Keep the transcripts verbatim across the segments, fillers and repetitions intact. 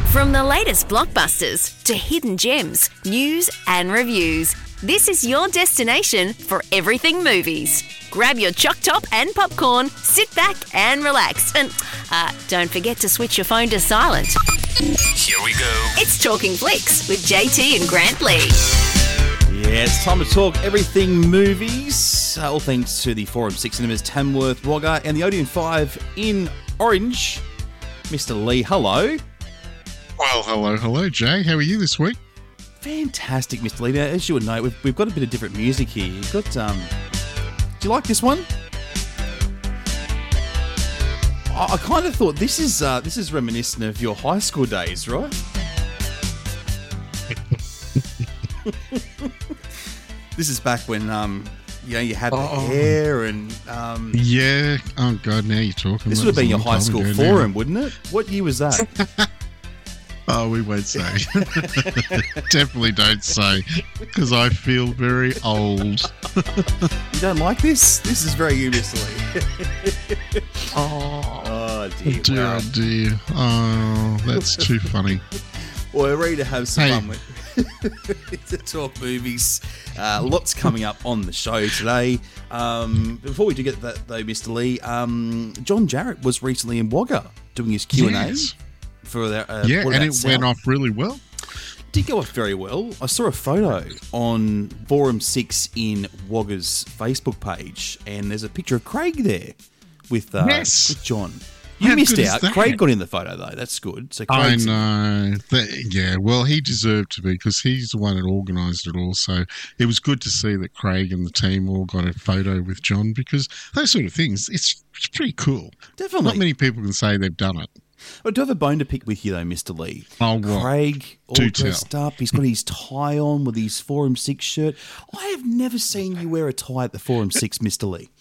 From the latest blockbusters to hidden gems, news and reviews, this is your destination for everything movies. Grab your choc top and popcorn, sit back and relax. And uh, don't forget to switch your phone to silent. Here we go. It's Talking Flicks with J T and Grant Lee. Yeah, it's time to talk everything movies. Uh, all thanks to the Forum six Cinemas Tamworth, Wagga and the Odeon five in Orange. Mister Lee, hello. Well, hello, hello, Jay. How are you this week? Fantastic, Mister Lee. Now, as you would know, we've, we've got a bit of different music here. You've got, um... do you like this one? I, I kind of thought this is uh, this is reminiscent of your high school days, right? This is back when um, you know, you had the oh. hair and um, yeah. Oh God, now you're talking. This would have been your high school forum, wouldn't it? What year was that? Oh, we won't say. Definitely don't say, because I feel very old. You don't like this? This is very you, Mister Lee. oh, oh dear, dear, wow. oh dear. Oh, that's too funny. Well, we're ready to have some hey. fun with to talk movies. Uh, lots coming up on the show today. Um, before we do get that, though, Mister Lee, um, John Jarratt was recently in Wagga doing his Q and A. Yes. For their, uh, yeah, and it South. went off really well. Did go off very well. I saw a photo on Forum six in Wagga's Facebook page, and there's a picture of Craig there with, uh, yes. with John. You How missed good is out. that? Craig got in the photo, though. That's good. So I Craig's know. That, yeah, well, he deserved to be because he's the one that organised it all. So it was good to see that Craig and the team all got a photo with John, because those sort of things, it's, it's pretty cool. Definitely. Not many people can say they've done it. I do have a bone to pick with you, though, Mister Lee. Oh, what? Craig, all Do dressed tell. up. He's got his tie on with his Forum six shirt. I have never seen you wear a tie at the Forum six, Mister Lee.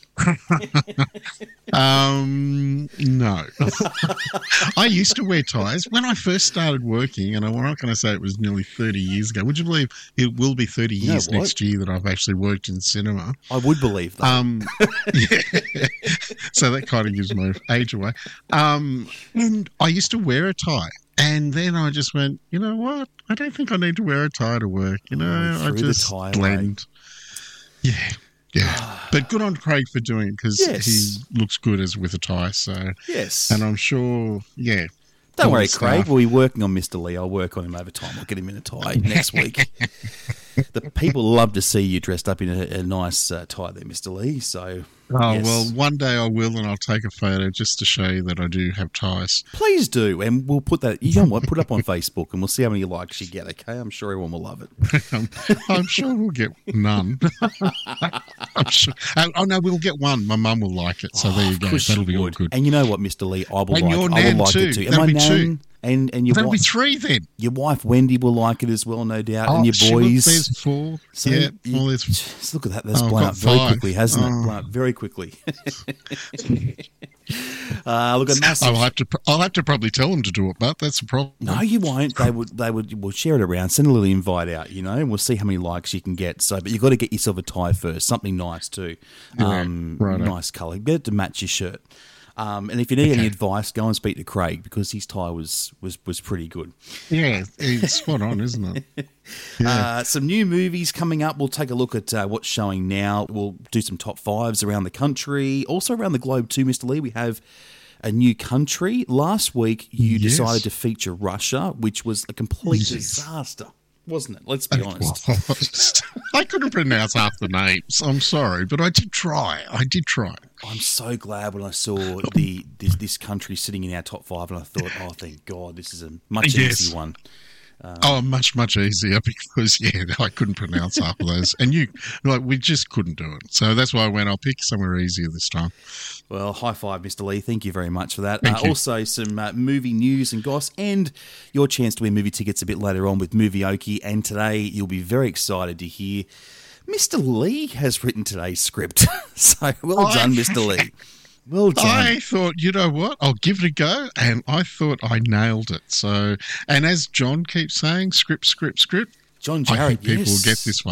um, no. I used to wear ties when I first started working, and I'm not going to say it was nearly thirty years ago. Would you believe it will be thirty You know years what? next year that I've actually worked in cinema? I would believe that. Um, yeah. So that kind of gives my age away. Um, and I used to wear a tie. And then I just went, you know what? I don't think I need to wear a tie to work. You know, Oh, I threw the just tie blend. Yeah, yeah. But good on Craig for doing it, because Yes. he looks good as with a tie. So, Yes. and I'm sure, yeah. Don't all worry, the Craig. staff- We'll be working on Mister Lee. I'll work on him over time. I'll get him in a tie next week. The people love to see you dressed up in a, a nice uh, tie there, Mister Lee. So, Oh, yes. well, one day I will, and I'll take a photo just to show you that I do have ties. Please do, and we'll put that. You know what? Put it up on Facebook, and we'll see how many likes you get. Okay, I'm sure everyone will love it. I'm, I'm sure we'll get none. I'm sure. Oh, oh, no, we'll get one. My mum will like it, so Oh, there you of go. course That'll you be all would. good. And you know what, Mister Lee, I will And like. your I nan will like too. it too. And That'll my be two. nan and and your That'll be wife, three then. your wife Wendy will like it as well, no doubt. and your she will- boys. There's four. So yeah, you- well, there's just look at that. That's Oh, I've blown got up very five. quickly, hasn't it? Oh. Blown up very quickly. uh, look at massive. I'll have to. I'll have to probably tell them to do it, but that's the problem. No, you won't. They would. They would. We'll share it around. Send a little invite out, you know, and we'll see how many likes you can get. So, but you've got to get yourself a tie first, something nice too. Yeah, Um, righto. nice colour. Get it to match your shirt. Um, and if you need any advice, go and speak to Craig, because his tie was was was pretty good. Yeah, it's spot on, isn't it? Yeah. Uh, some new movies coming up. We'll take a look at uh, what's showing now. We'll do some top fives around the country, also around the globe too, Mister Lee. We have a new country. Last week, you Yes. decided to feature Russia, which was a complete Yes. disaster, wasn't it? Let's be honest. I couldn't pronounce half the names. I'm sorry, but I did try. I did try. I'm so glad when I saw the this, this country sitting in our top five, and I thought, oh, thank God, this is a much Yes. easier one. Oh, much, much easier, because, yeah, I couldn't pronounce half of those. And you, like, we just couldn't do it. So that's why I went, I'll pick somewhere easier this time. Well, high five, Mister Lee. Thank you very much for that. Thank Uh, you. also, some uh, movie news and goss, and your chance to win movie tickets a bit later on with Movieoki. And today, you'll be very excited to hear Mister Lee has written today's script. So well I- done, Mister Lee. Well done. I thought, you know what, I'll give it a go, and I thought I nailed it. So, and as John keeps saying, script, script, script, John I Jarratt, think people yes. will get this one.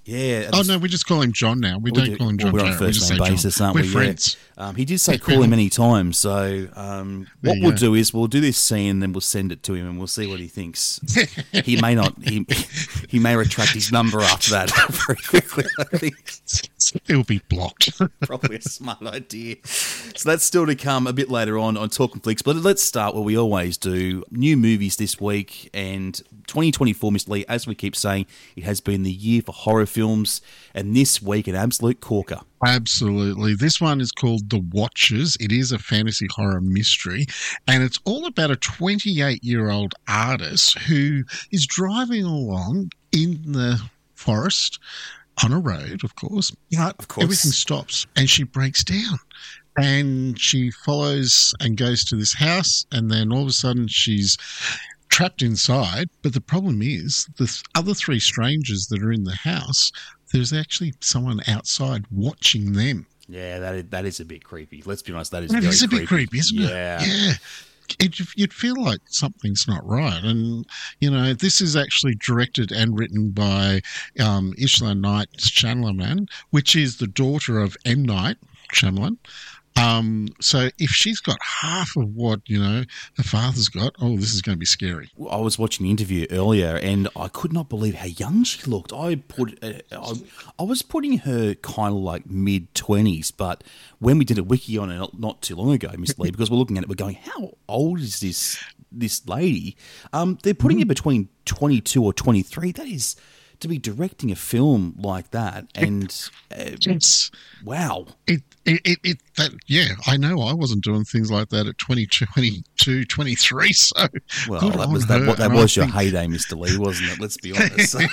Yeah. Oh, no, we just call him John now. We, We don't do- call him John well, we're on Jarrett. We first just name say John. basis, aren't We're we? Yeah. friends. Um, he did say call him any time, so um, There what you we'll go. do is we'll do this scene, then we'll send it to him, and we'll see what he thinks. He may not. He he may retract his number after that very quickly. I think It'll be blocked. probably a smart idea. So that's still to come a bit later on on Talking Flicks. But let's start where we always do. New movies this week, and twenty twenty-four, Mister Lee, as we keep saying, it has been the year for horror films, and this week an absolute corker. Absolutely. This one is called The Watchers. It is a fantasy horror mystery, and it's all about a twenty-eight-year-old artist who is driving along in the forest on a road, of course, but Of course. everything stops and she breaks down. And she follows and goes to this house, and then all of a sudden she's trapped inside. But the problem is the th- other three strangers that are in the house, there's actually someone outside watching them. Yeah, that is, that is a bit creepy. Let's be honest, that is That very is a bit creepy, isn't yeah. it? Yeah. It, you'd feel like something's not right. And, you know, this is actually directed and written by um, Isla Night Shyamalan, which is the daughter of M. Night Shyamalan. Um, so if she's got half of what, you know, her father's got, oh, this is going to be scary. I was watching the interview earlier, and I could not believe how young she looked. I put, uh, I, I was putting her kind of like mid twenties, but when we did a wiki on it not, not too long ago, Miss Lee, because we're looking at it, we're going, how old is this this lady? Um, they're putting it between twenty two or twenty three. That is to be directing a film like that, and uh, It's, wow. it, it, it, it, that, yeah, I know I wasn't doing things like that at twenty, twenty-two, twenty-three, so Well, good that on was that. her. What, that And I was your think- heyday, Mister Lee, wasn't it? Let's be honest. So,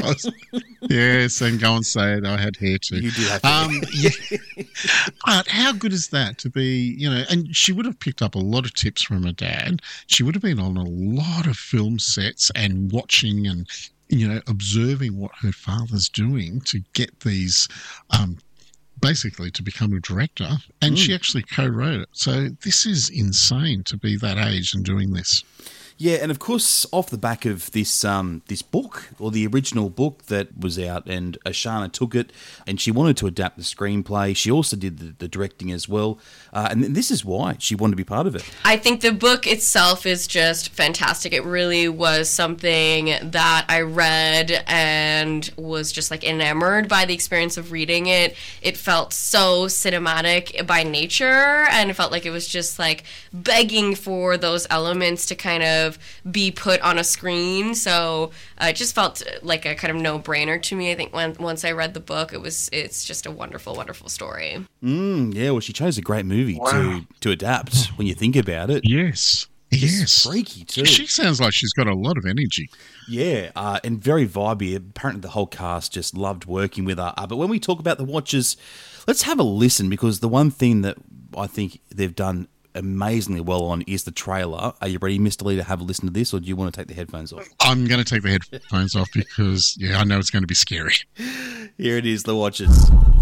Yes, and go and say it. I had hair too. you did have to. Um, yeah. But how good is that to be, you know, and she would have picked up a lot of tips from her dad. She would have been on a lot of film sets and watching and, you know, observing what her father's doing to get these, um, basically to become a director. And she actually co-wrote it. So this is insane to be that age and doing this. Yeah, and of course, off the back of this um, this book, or the original book that was out, and Ashana took it, and she wanted to adapt the screenplay. She also did the, the directing as well, uh, and this is why she wanted to be part of it. I think the book itself is just fantastic. It really was something that I read and was just like enamored by the experience of reading it. It felt so cinematic by nature, and it felt like it was just like begging for those elements to kind of be put on a screen. So uh, it just felt like a kind of no-brainer to me. I think when, once I read the book, it was it's just a wonderful, wonderful story. Mm, yeah, well, she chose a great movie to, to adapt when you think about it. Yes. It's Yes. freaky too. She sounds like she's got a lot of energy. Yeah, uh, and very vibey. Apparently the whole cast just loved working with her. Uh, but when we talk about the Watchers, let's have a listen, because the one thing that I think they've done amazingly well on is the trailer. Are you ready, Mister Lee, to have a listen to this, or do you want to take the headphones off? I'm going to take the headphones off because, yeah, I know it's going to be scary. Here it is, The Watchers.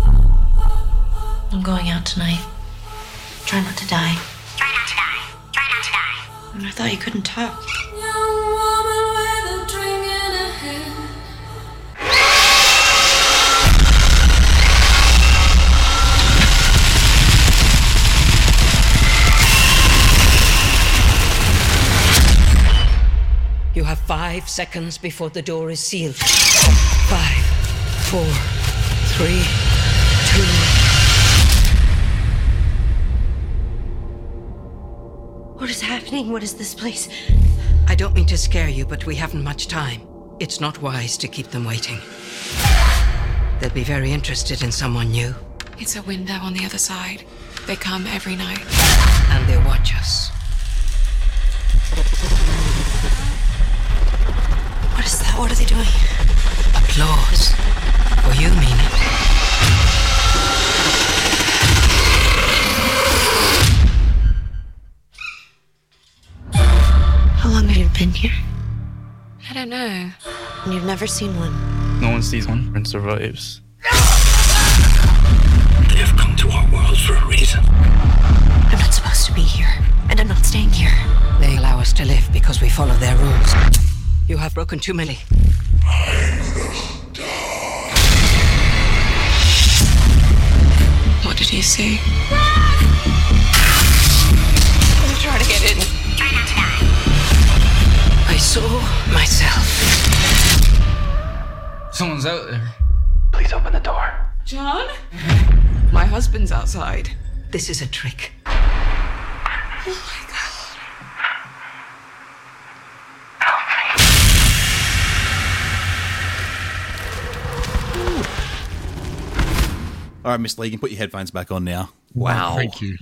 I'm going out tonight. Try not to die. Try not to die. Try not to die. And I thought you couldn't talk. Young woman with a drink in her hand. You have five seconds before the door is sealed. Five, four, three, two. What is happening? What is this place? I don't mean to scare you, but we haven't much time. It's not wise to keep them waiting. They'll be very interested in someone new, It's a window on the other side. They come every night. and they watch us. What is that? What are they doing? Applause. For you mean it. How long have you been here? I don't know. And you've never seen one. No one sees one and survives. They have come to our world for a reason. I'm not supposed to be here. And I'm not staying here. They allow us to live because we follow their rules. You have broken too many. What did he see? I'm trying to get in. Try not to die. I saw myself. Someone's out there. Please open the door. John? My husband's outside. This is a trick. Oh my God. All right, Miss Lee, you can put your headphones back on now. Wow. Oh, thank you.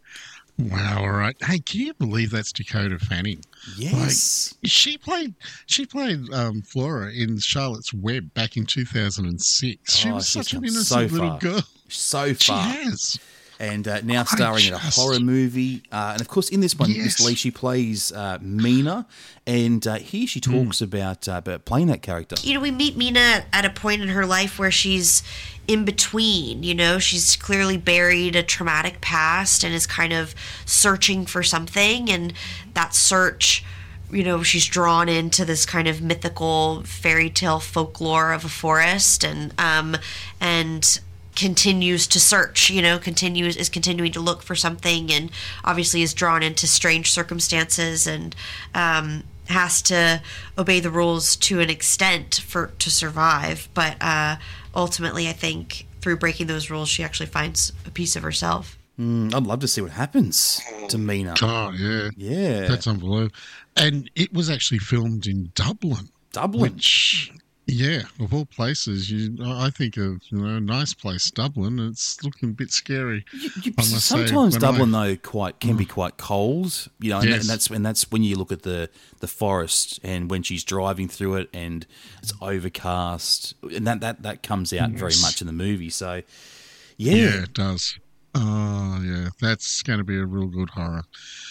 Wow, all right. Hey, can you believe that's Dakota Fanning? Yes. Like, she played she played um, Flora in Charlotte's Web back in two thousand six. She Oh, was she's such an come innocent so little far. girl. So She far. has. And uh, now starring in a just- horror movie. Uh, and of course, in this one, Yes. Miss Lee, she plays uh, Mina. And uh, here she talks about, uh, about playing that character. You know, we meet Mina at a point in her life where she's in between, you know, she's clearly buried a traumatic past and is kind of searching for something. And that search, you know, she's drawn into this kind of mythical fairy tale folklore of a forest and, um, and, continues to search, you know, continues is continuing to look for something, and obviously is drawn into strange circumstances and um, has to obey the rules to an extent for to survive. But uh, ultimately, I think through breaking those rules, she actually finds a piece of herself. Mm, I'd love to see what happens to Mina. Oh, yeah. Yeah. That's unbelievable. And it was actually filmed in Dublin. Dublin? Which, yeah, of all places, you, I think of, you know, a nice place, Dublin. It's looking a bit scary. You, you, I must say, sometimes when Dublin, I- though, quite can be quite cold. You know, and, Yes. and that's and that's when you look at the, the forest and when she's driving through it and it's overcast, and that, that, that comes out very Yes. much in the movie. So, yeah. Yeah, it does. Oh, yeah. That's going to be a real good horror.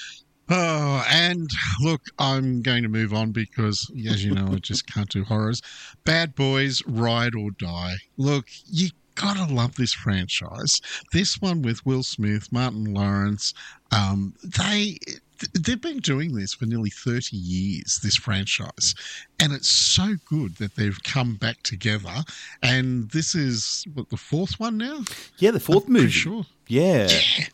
Oh, and look, I'm going to move on because, as you know, I just can't do horrors. Bad Boys, Ride or Die. Look, you gotta love this franchise. This one with Will Smith, Martin Lawrence, um, they... They've been doing this for nearly thirty years, this franchise, and it's so good that they've come back together. And this is, what, the fourth one now? Yeah, the fourth I'm pretty movie. Sure. Yeah. Yeah.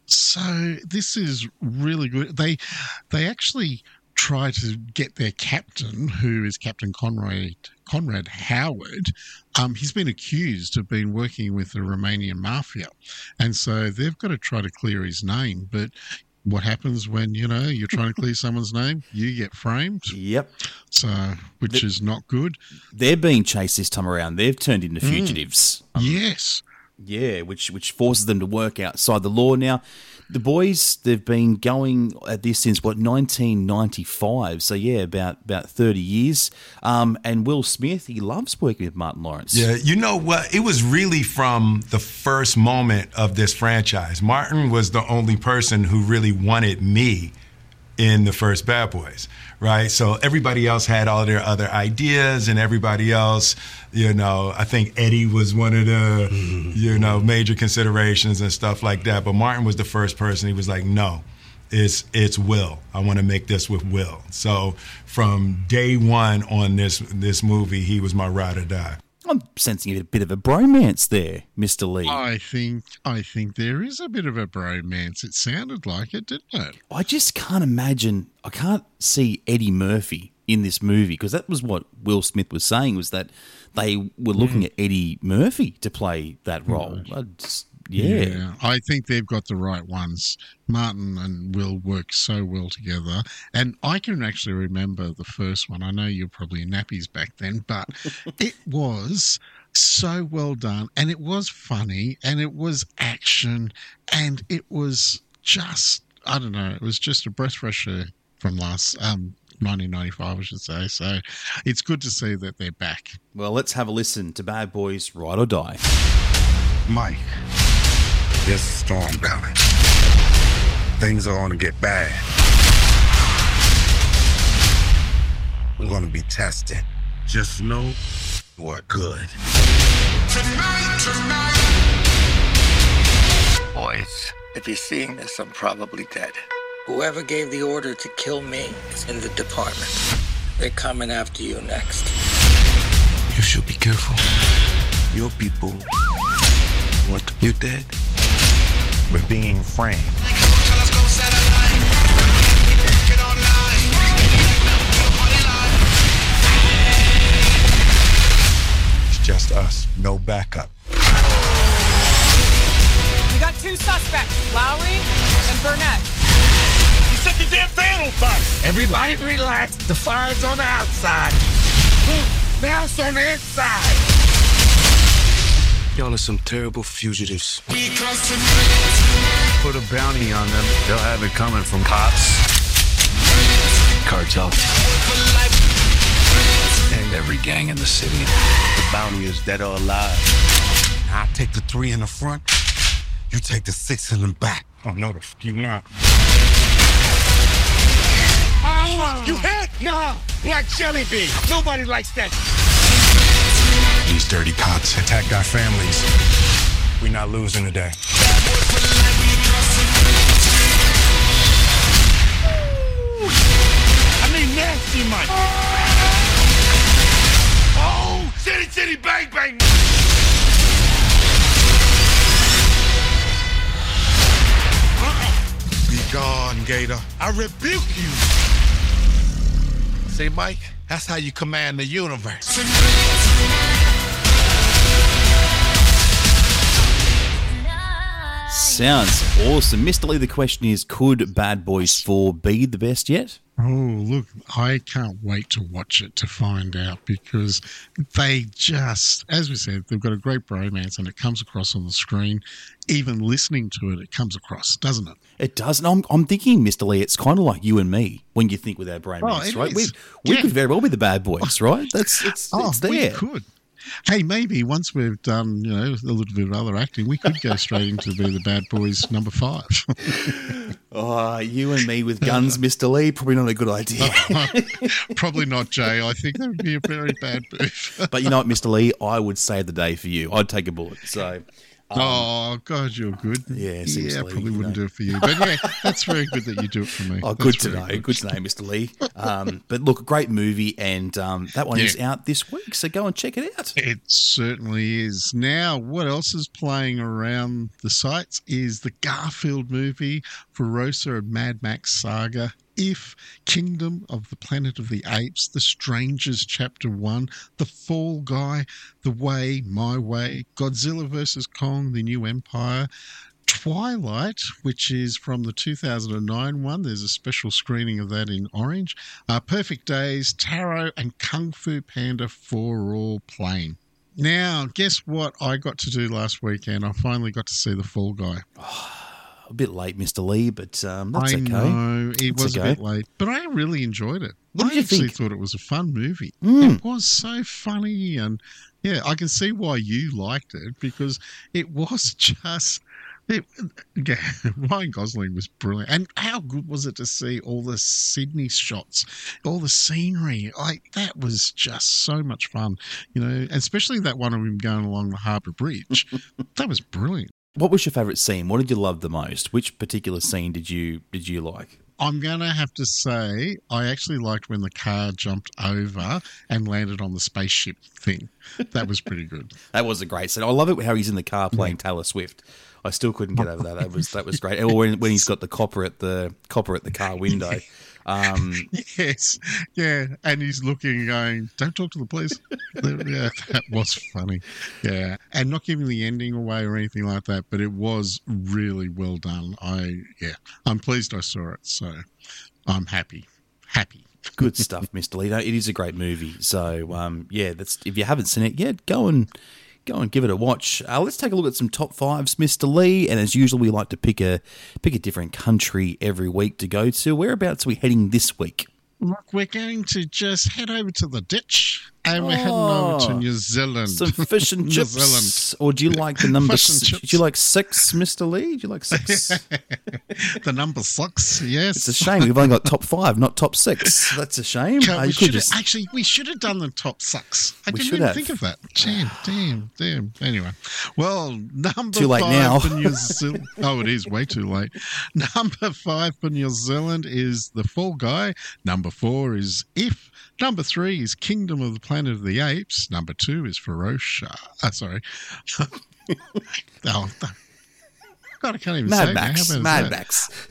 So this is really good. They they actually try to get their captain, who is Captain Conrad Conrad Howard. Um, he's been accused of being working with the Romanian mafia, and so they've got to try to clear his name. But what happens when, you know, you're trying to clear someone's name? You get framed. Yep. So, which The- is not good. They're being chased this time around. They've turned into fugitives. Um, Yes. Yeah, which which forces them to work outside the law. Now, the boys, they've been going at this since, what, nineteen ninety-five. So, yeah, about, about thirty years. Um, and Will Smith, he loves working with Martin Lawrence. Yeah, you know what? It was really from the first moment of this franchise. Martin was the only person who really wanted me in the first Bad Boys, right? So everybody else had all their other ideas, and everybody else, you know, I think Eddie was one of the, you know, major considerations and stuff like that. But Martin was the first person. He was like, no, it's it's Will. I want to make this with Will. So from day one on this this movie, he was my ride or die. I'm sensing a bit of a bromance there, Mister Lee. I think I think there is a bit of a bromance. It sounded like it, didn't it? I just can't imagine, I can't see Eddie Murphy in this movie, because that was what Will Smith was saying, was that they were looking at Eddie Murphy to play that role. I just, yeah. I think they've got the right ones. Martin and Will work so well together. And I can actually remember the first one. I know you're probably in nappies back then, but it was so well done. And it was funny, and it was action, and it was just, I don't know, it was just a breath fresher from last um, nineteen ninety-five, I should say. So it's good to see that they're back. Well, let's have a listen to Bad Boys Ride or Die. Mike, there's a storm coming. Things are going to get bad. We're going to be tested. Just know we're good. Tonight, tonight. Boys, if you're seeing this, I'm probably dead. Whoever gave the order to kill me is in the department. They're coming after you next. You should be careful. Your people want you dead. We're being framed. It's just us, no backup. We got two suspects, Lowry and Burnett. You set the damn fan on fire! Everybody relax. The fire's on the outside. Now it's on the inside. Y'all are some terrible fugitives. Put a bounty on them. They'll have it coming from cops, cartel, and every gang in the city. The bounty is dead or alive. I take the three in the front. You take the six in the back. Oh, no, the f- you not. Oh, you hit? No, like jelly bean. Nobody likes that. These dirty cops attacked our families. We're not losing today. I mean nasty, Mike. Oh, city, city, bang, bang. Be gone, Gator. I rebuke you. See, Mike, that's how you command the universe. Sounds awesome. Mister Lee, the question is, could Bad Boys four be the best yet? Oh, look, I can't wait to watch it to find out, because they just, as we said, they've got a great bromance and it comes across on the screen. Even listening to it, it comes across, doesn't it? It does. And I'm, I'm thinking, Mister Lee, it's kind of like you and me when you think with our bromance, Oh, right? it We, is. we Yeah. could very well be the bad boys, right? That's it's, Oh, it's we there. could. Hey, maybe once we've done, you know, a little bit of other acting, we could go straight into be the Bad Boys number five. Oh, you and me with guns, Mister Lee, probably not a good idea. Probably not, Jay. I think that would be a very bad move. But you know what, Mister Lee, I would save the day for you. I'd take a bullet. So, um, oh, God, you're good. Yeah, yeah, seriously, probably you wouldn't know. do it for you. But yeah, that's very good that you do it for me. Oh, That's good to very know. good. Good to know, Mister Lee. Um, but look, great movie, and um, that one Yeah. is out this week, so go and check it out. It certainly is. Now, what else is playing around the sites is the Garfield movie, Ferosa and Mad Max Saga, If, Kingdom of the Planet of the Apes, The Strangers Chapter one, The Fall Guy, The Way, My Way, Godzilla versus Kong, The New Empire, Twilight, which is from the two thousand nine one. There's a special screening of that in Orange. Uh, Perfect Days, Tarot, and Kung Fu Panda for all playing. Now, guess what I got to do last weekend? I finally got to see The Fall Guy. A bit late, Mister Lee, but um, that's I okay. know, it That's was okay. a bit late, but I really enjoyed it. What I did you actually think? thought it was a fun movie. Mm. It was so funny, and yeah, I can see why you liked it, because it was just... It, yeah, Ryan Gosling was brilliant. And how good was it to see all the Sydney shots, all the scenery? Like, that was just so much fun, you know, especially that one of him going along the Harbour Bridge. That was brilliant. What was your favourite scene? What did you love the most? Which particular scene did you did you like? I'm going to have to say I actually liked when the car jumped over and landed on the spaceship thing. That was pretty good. That was a great scene. I love it how he's in the car playing Taylor Swift. I still couldn't get over that. That was that was great. Or when, when he's got the copper at the copper at the car window. Um, Yes, yeah, and he's looking, going, "Don't talk to the police." Yeah, that was funny. Yeah, and not giving the ending away or anything like that, but it was really well done. I yeah, I'm pleased I saw it, so I'm happy, happy. Good stuff, Mister Lee. No, it is a great movie. So um, yeah, that's if you haven't seen it yet, go and go and give it a watch. Uh, let's take a look at some top fives, Mister Lee. And as usual, we like to pick a pick a different country every week to go to. Whereabouts are we heading this week? Look, we're going to just head over to the ditch, and we're heading over to New Zealand. Some fish and New chips. Zealand. Or do you like the number Fish and six? chips. Do you like six, Mister Lee? Do you like six? The number six, yes. It's a shame we've only got top five, not top six. That's a shame. God, Uh, we you could should just- have, actually, we should have done the top six. I We didn't should even have. think of that. Damn, damn, damn. Anyway, well, number Too late five now. for New Zealand. Oh, it is way too late. Number five for New Zealand is The Fall Guy. Number four is If. Number three is Kingdom of the Planet of the Apes. Number two is Ferocia. Uh, sorry. oh, God, I can't even Mad say Max. that. How bad is Mad that?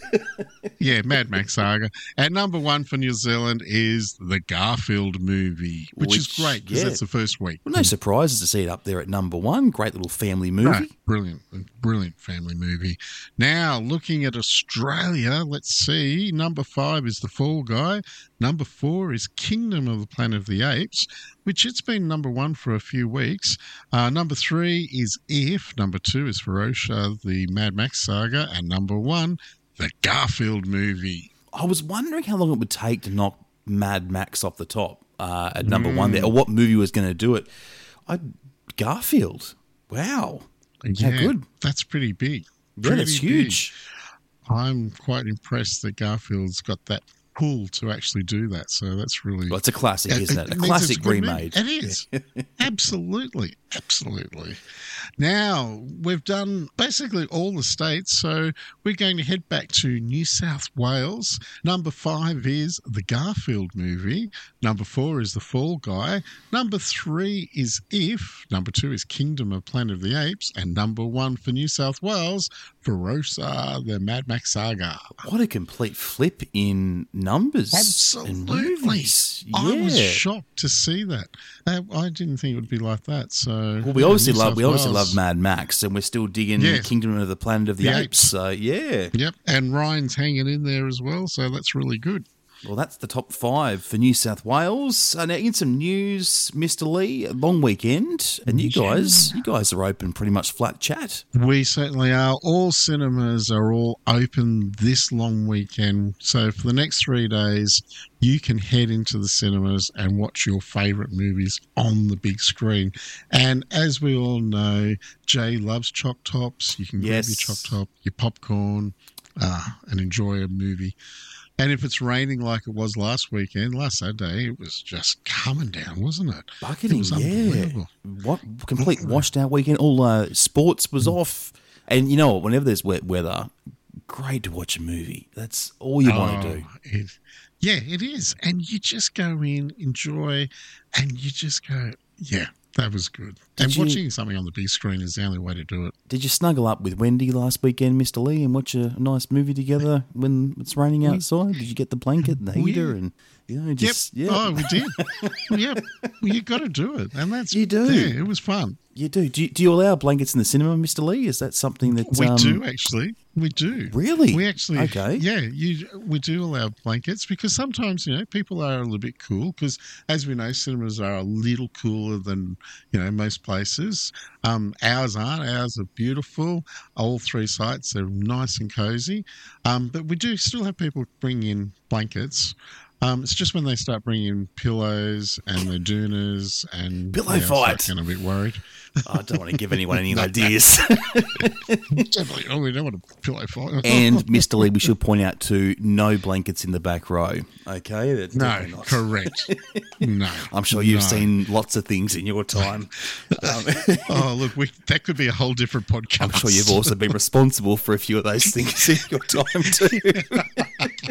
Max. Yeah, Mad Max Saga. At number one for New Zealand is the Garfield movie, which, Which, is great because yeah. that's the first week. Well, no surprises to see it up there at number one. Great little family movie. Right. Brilliant, brilliant family movie. Now, looking at Australia, let's see. Number five is The Fall Guy. Number four is Kingdom of the Planet of the Apes, which it's been number one for a few weeks. Uh, number three is If. Number two is Ferocia, the Mad Max Saga. And number one, the Garfield movie. I was wondering how long it would take to knock Mad Max off the top uh, at number mm. one there, or what movie was going to do it. I Garfield. Wow. Yeah, how good. That's pretty big. Yeah, Pretty that's huge. Big. I'm quite impressed that Garfield's got that pull to actually do that. So that's really... Well, it's a classic, it, isn't it? it A means classic it's a good remade. movie. It is. Absolutely. Absolutely. Now, we've done basically all the states, so we're going to head back to New South Wales. Number five is the Garfield movie. Number four is The Fall Guy. Number three is If. Number two is Kingdom of Planet of the Apes. And number one for New South Wales, Ferocia, the Mad Max Saga. What a complete flip in numbers. Absolutely. And movies. I Yeah. was shocked to see that. I, I didn't think it would be like that. So Well, we yeah, obviously New love South we obviously Wales. love Mad Max, and we're still digging Yeah. Kingdom of the Planet of the, The Apes. Apes. So yeah, Yep, and Ryan's hanging in there as well, so that's really good. well, that's the top five for New South Wales. Uh, now, in some news, Mister Lee, a long weekend, and you guys, you guys are open pretty much flat chat. We certainly are. All cinemas are all open this long weekend. So for the next three days, you can head into the cinemas and watch your favourite movies on the big screen. And as we all know, Jay loves choc tops. You can grab Yes. your choc top, your popcorn, uh, and enjoy a movie. And if it's raining like it was last weekend, last Saturday, it was just coming down, wasn't it? Bucketing, it was yeah. unbelievable. What complete washed out weekend. All uh, sports was off, and you know what? Whenever there's wet weather, great to watch a movie. That's all you want to do. Oh, it, yeah, it is. And you just go in, enjoy, and you just go, yeah, that was good. Did and you- watching something on the big screen is the only way to do it. Did you snuggle up with Wendy last weekend, Mister Lee, and watch a nice movie together when it's raining outside? Did you get the blanket and the Oh, heater yeah. and you know just yep. yeah? Oh, we did. Yep. Well, you got to do it. And that's, You do. Yeah, it was fun. You do. Do you, do you allow blankets in the cinema, Mister Lee? Is that something that We um, do, actually. We do. Really? We actually, Okay. yeah, you, we do allow blankets because sometimes, you know, people are a little bit cool because, as we know, cinemas are a little cooler than, you know, most places. Um, ours aren't. Ours are beautiful. All three sites are nice and cozy. Um, but we do still have people bring in blankets. Um, it's just when they start bringing in pillows and the doonas and Pillow yeah, I start fight. getting a bit worried. I don't want to give anyone any ideas. Definitely. Oh, we don't want a pillow fight. And Mister Lee, we should point out too, no blankets in the back row. Okay, that's No, definitely not. correct. No, I'm sure you've no. seen lots of things in your time. Um, Oh, look, we, that could be a whole different podcast. I'm sure you've also been responsible for a few of those things in your time too.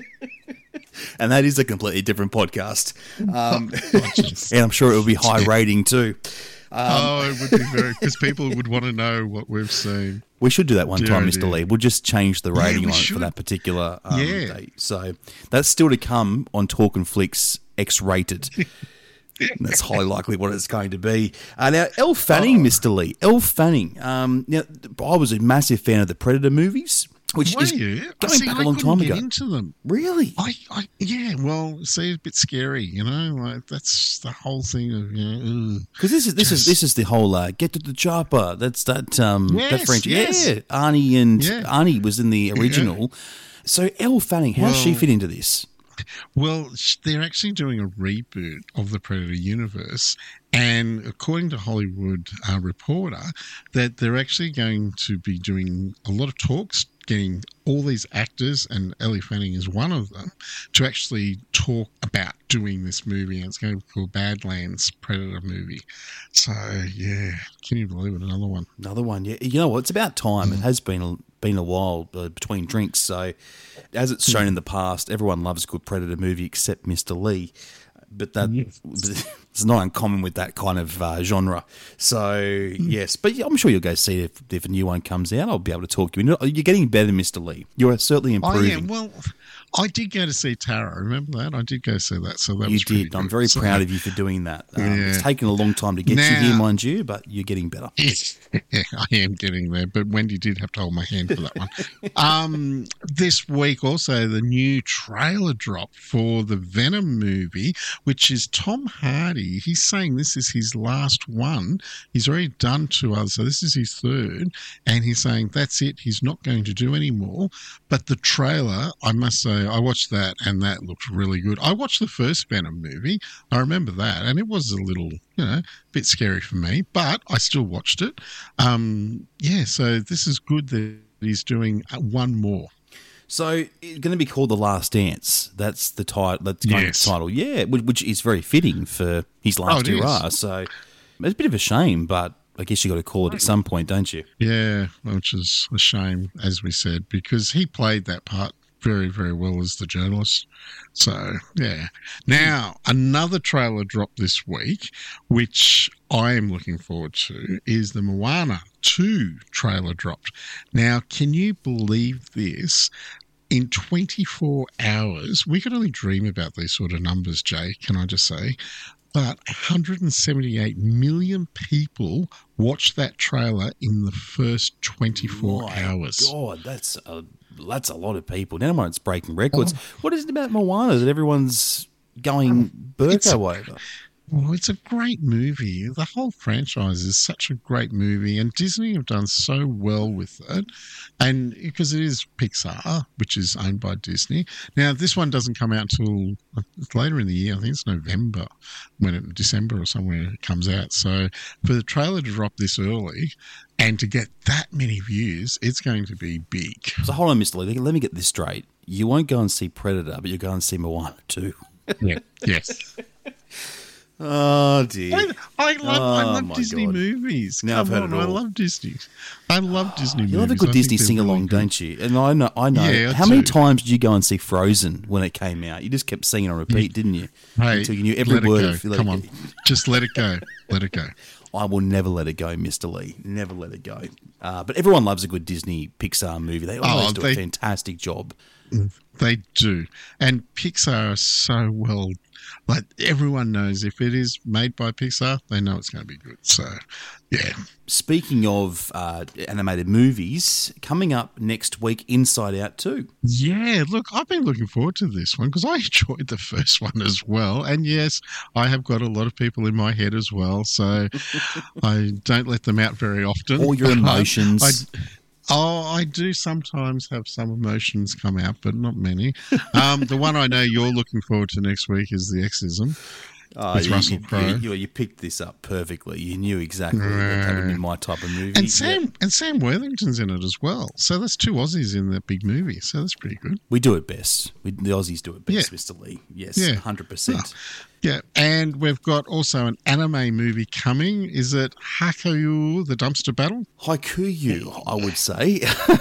And that is a completely different podcast. Um, and I'm sure it will be high rating too. Um, oh, it would be very, because people would want to know what we've seen. We should do that one Dear, time, oh Mister dear. Lee. We'll just change the Yeah, rating we on it for should. that particular um, Yeah. day. So that's still to come on Talk and Flicks X-rated. That's highly likely what it's going to be. Uh, now, Elle Fanning, Oh. Mister Lee. Elle Fanning. Um, now, I was a massive fan of the Predator movies, which Were is you? going See, back I a long couldn't time get ago. into them. Really? I, I, yeah, well, see, it's a bit scary, you know? Like, that's the whole thing of, you know, ugh. Because this is this is Just- this is the whole uh, get to the chopper. That's that um that Yes, French. yes. Yeah, Arnie and Yeah. Arnie was in the original. So Elle Fanning, how does she Well- fit into this? Well, sh- they're actually doing a reboot of the Predator universe, and according to Hollywood uh, Reporter, that they're actually going to be doing a lot of talks, getting all these actors, and Elle Fanning is one of them, to actually talk about doing this movie, and it's going to be called Badlands Predator movie. So, yeah, can you believe it? Another one. Another one, yeah. You know what? It's about time. It has been a, been a while uh, between drinks. So, as it's shown in the past, everyone loves a good Predator movie except Mister Lee. but that it's not uncommon with that kind of uh, genre. So yes, but yeah, I'm sure you'll go see it if, if a new one comes out. I'll be able to talk you into. You're getting better, Mister Lee. You're certainly improving. Oh yeah, well, I did go to see Tara. Remember that? I did go see that. So that you was pretty did. I'm good. very So- proud of you for doing that. Um, Yeah. It's taken a long time to get Now- you here, mind you, but you're getting better. Yeah, I am getting there, but Wendy did have to hold my hand for that one. Um, this week also the new trailer drop for the Venom movie, which is Tom Hardy. He's saying this is his last one. He's already done two others, so this is his third, and he's saying that's it. He's not going to do any more. But the trailer, I must say, I watched that, and that looked really good. I watched the first Venom movie. I remember that, and it was a little, you know, bit scary for me, but I still watched it. Um, yeah, so this is good that he's doing uh, one more. So it's going to be called The Last Dance. That's the title. That's kind Yes. of the title. Yeah, which, which is very fitting for his last Oh, it hurrah. is. So it's a bit of a shame, but I guess you got to call it at some point, don't you? Yeah, which is a shame, as we said, because he played that part very, very well as the journalist. So, yeah. Now, another trailer dropped this week, which I am looking forward to, is the Moana two trailer dropped. Now, can you believe this? In twenty-four hours, we could only dream about these sort of numbers, Jay, can I just say? But one hundred seventy-eight million people watched that trailer in the first twenty-four My hours. God, that's a, that's a lot of people. Now it's breaking records. What is it about Moana that everyone's going Burko over? Well, it's a great movie. The whole franchise is such a great movie, and Disney have done so well with it. And because it is Pixar, which is owned by Disney. Now, this one doesn't come out till later in the year. I think it's November, when it, December or somewhere it comes out. So for the trailer to drop this early and to get that many views, it's going to be big. So hold on, Mister Lee. Let me get this straight. You won't go and see Predator, but you'll go and see Moana too. Yeah. Yes. Oh dear! I, I love, I Oh, love my Disney God. movies. Now I've Come heard on, it I all. love Disney. I love Disney movies. You love a good I think Disney they're sing along, really good. don't you? And I know, I know. Yeah, I How many do. times did you go and see Frozen when it came out? You just kept singing on repeat, didn't you? Hey, Until you knew every let it word go. of Let Come It on, Go. just let it go. Let it go. I will never let it go, Mister Lee. Never let it go. Uh, but everyone loves a good Disney Pixar movie. They always Oh, do they- a fantastic job. They do, and Pixar is so well. Like everyone knows, if it is made by Pixar, they know it's going to be good. So, yeah. Speaking of uh, animated movies, coming up next week, Inside Out two. Yeah, look, I've been looking forward to this one because I enjoyed the first one as well. And yes, I have got a lot of people in my head as well, so I don't let them out very often. All your emotions. I, oh, I do sometimes have some emotions come out, but not many. Um, the one I know you're looking forward to next week is The Exorcism. Oh, with you, Russell you, Crowe. you, you picked this up perfectly. You knew exactly that would be my type of movie. And Sam and Sam Worthington's in it as well. So that's two Aussies in that big movie. So that's pretty good. We do it best. We, the Aussies do it best, Yeah. Mister Lee. Yes, Yeah. one hundred percent. Oh, yeah, and we've got also an anime movie coming. Is it Hakuyu, the Dumpster Battle? Haikuyu, I would say.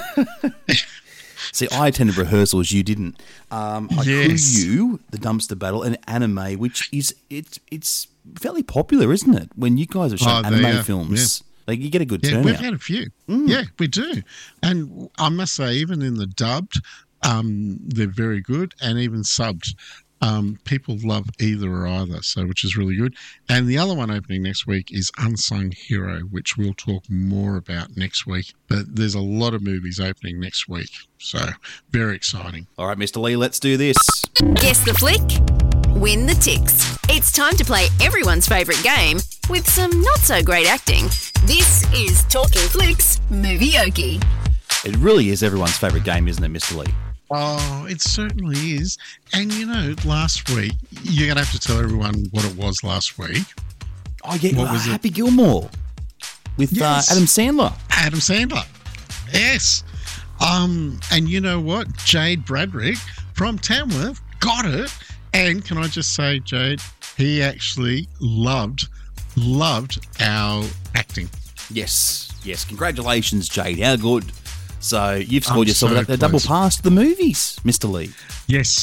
See, I attended rehearsals. You didn't. Um, Haikuyu, the Dumpster Battle, an anime, which is it's it's fairly popular, isn't it? When you guys have shown Oh, they anime are, films, like you get a good Yeah, turnout. we've had a few. Yeah, we do. And I must say, even in the dubbed, um, they're very good, and even subbed. Um, people love either or either, so which is really good. And the other one opening next week is Unsung Hero, which we'll talk more about next week. But there's a lot of movies opening next week, so very exciting. All right, Mister Lee, let's do this. Guess the flick, win the ticks. It's time to play everyone's favourite game with some not so great acting. This is Talking Flicks Movie-oki. It really is everyone's favourite game, isn't it, Mister Lee? Oh, it certainly is. And you know, last week, you're going to have to tell everyone what it was last week. Oh, yeah, What uh, was it? Happy Gilmore with Yes. uh, Adam Sandler. Adam Sandler. Yes. Um, and you know what? Jade Bradrick from Tamworth got it. And can I just say, Jade, he actually loved, loved our acting. Yes, yes. Congratulations, Jade. How good. So you've scored I'm yourself so a, a double close. pass to the movies, Mister Lee. Yes.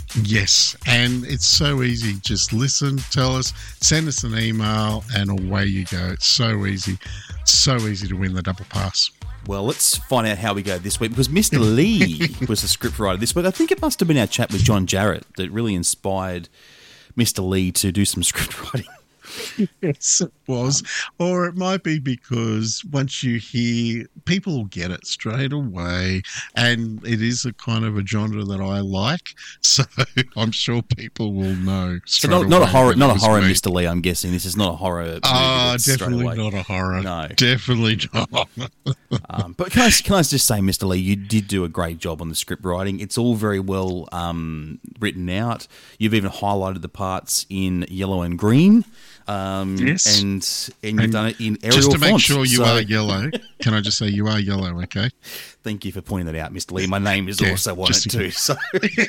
Yes, and it's so easy. Just listen, tell us, send us an email, and away you go. It's so easy. So easy to win the double pass. Well, let's find out how we go this week, because Mister Lee was the scriptwriter this week. I think it must have been our chat with John Jarrett that really inspired Mister Lee to do some script writing. Yes, it was. Or it might be because once you hear, people will get it straight away, and it is a kind of a genre that I like, so I'm sure people will know straight So not, not a away horror, that not it a was horror, me. Mister Lee. I'm guessing this is not a horror. movie Ah, that's straight definitely away. not a horror. No, Definitely not. um, but can I can I just say, Mister Lee, you did do a great job on the script writing. It's all very well um, written out. You've even highlighted the parts in yellow and green. Um, Yes. and and you've And done it in Arial just to make font, sure you so- are yellow, can I just say you are yellow, okay? Thank you for pointing that out, Mister Lee. My name is Yeah, also on just it in too. case. So,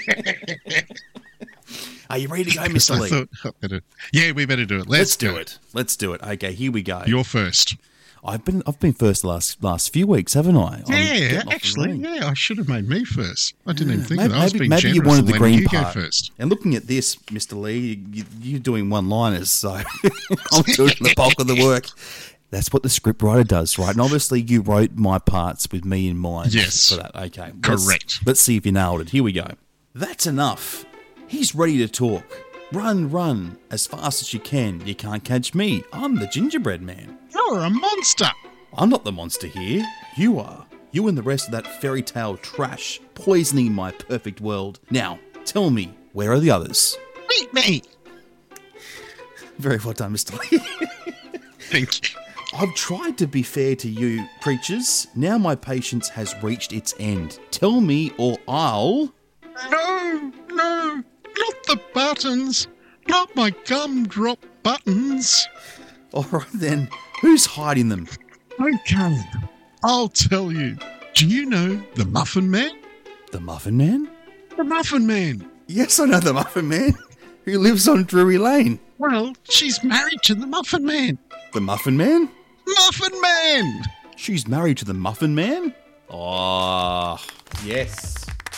are you ready to go, Because Mister I Lee? thought I better- yeah, we better do it. Let's, Let's do go. it. Let's do it. Okay, here we go. You're first. I've been I've been first the last last few weeks, haven't I? I'm Yeah, getting off the actually, rank. yeah, I should have made me first. I didn't even think Maybe, of that. I was maybe, being maybe generous you wanted and the letting green you part. go first. And looking at this, Mister Lee, you, you're doing one-liners, so I'm doing the bulk of the work. That's what the scriptwriter does, right? And obviously, you wrote my parts with me in mind. Yes. For that, okay. Let's- Correct. Let's see if you nailed it. Here we go. That's enough. He's ready to talk. Run, run as fast as you can. You can't catch me. I'm the gingerbread man. You're a monster. I'm not the monster here. You are. You and the rest of that fairy tale trash poisoning my perfect world. Now, tell me, where are the others? Meet me. Very well done, Mister Lee. Thank you. I've tried to be fair to you, preachers. Now my patience has reached its end. Tell me or I'll... No, no, not the buttons. Not my gumdrop buttons. All right then, who's hiding them? Okay, I'll tell you. Do you know the Muffin Man? The Muffin Man? The Muffin Man. Yes, I know the Muffin Man, who lives on Drury Lane. Well, she's married to the Muffin Man. The Muffin Man? Muffin Man! She's married to the Muffin Man? Oh, yes.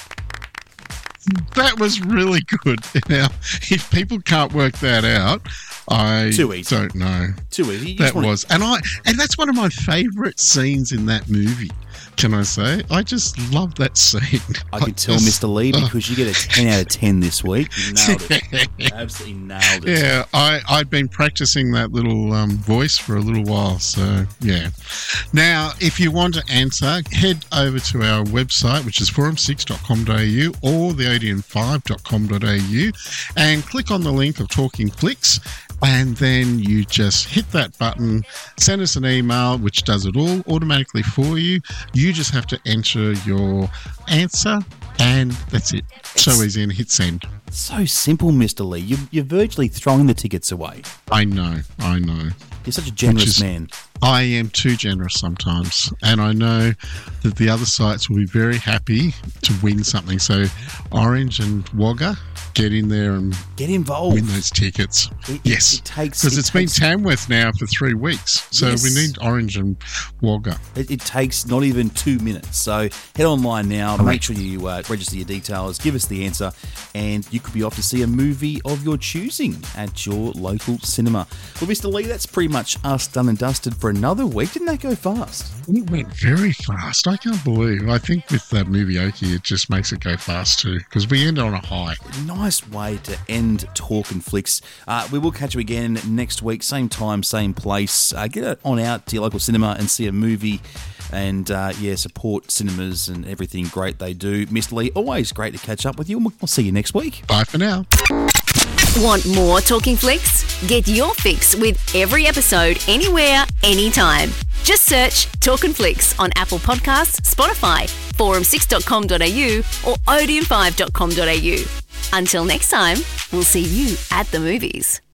That was really good. Now, if people can't work that out, I Too easy. don't know. Too easy. You That just wanna- was, and I, and that's one of my favourite scenes in that movie. Can I say? I just love that scene. I can tell, just- Mister Lee, oh. because you get a ten out of ten this week. You nailed it. Absolutely nailed it. Yeah, I, I'd been practicing that little um, voice for a little while, so yeah. Now, if you want to answer, head over to our website, which is forum six dot com dot a u or the odeon five dot com dot a u, and click on the link of Talking Flicks, and then you just hit that button, send us an email, which does it all automatically for you. You just have to enter your answer, and that's it. So easy, and hit send. So simple, Mister Lee. You, you're virtually throwing the tickets away. I know, I know. You're such a generous Which is- man. I am too generous sometimes, and I know that the other sites will be very happy to win something. So, Orange and Wagga, get in there and Get involved. win those tickets. It- yes, it takes- because it it's takes- been Tamworth now for three weeks, so Yes. we need Orange and Wagga. It, it takes not even two minutes. So head online now, make sure you uh, register your details, give us the answer, and you could be off to see a movie of your choosing at your local cinema. Well, Mister Lee, that's pretty much us done and dusted for another week. Didn't that go fast? It went very fast. I can't believe. I think with that movie Oki, it just makes it go fast too, because we end on a high. Nice way to end Talk and Flicks. Uh, we will catch you again next week, same time, same place. Uh, get on out to your local cinema and see a movie. And uh, yeah, support cinemas and everything great they do. Mister Lee, always great to catch up with you. And we'll see you next week. Bye for now. Want more Talking Flicks? Get your fix with every episode, anywhere, anytime. Just search Talking Flicks on Apple Podcasts, Spotify, forum six dot com dot a u or odeon five dot com dot a u. Until next time, we'll see you at the movies.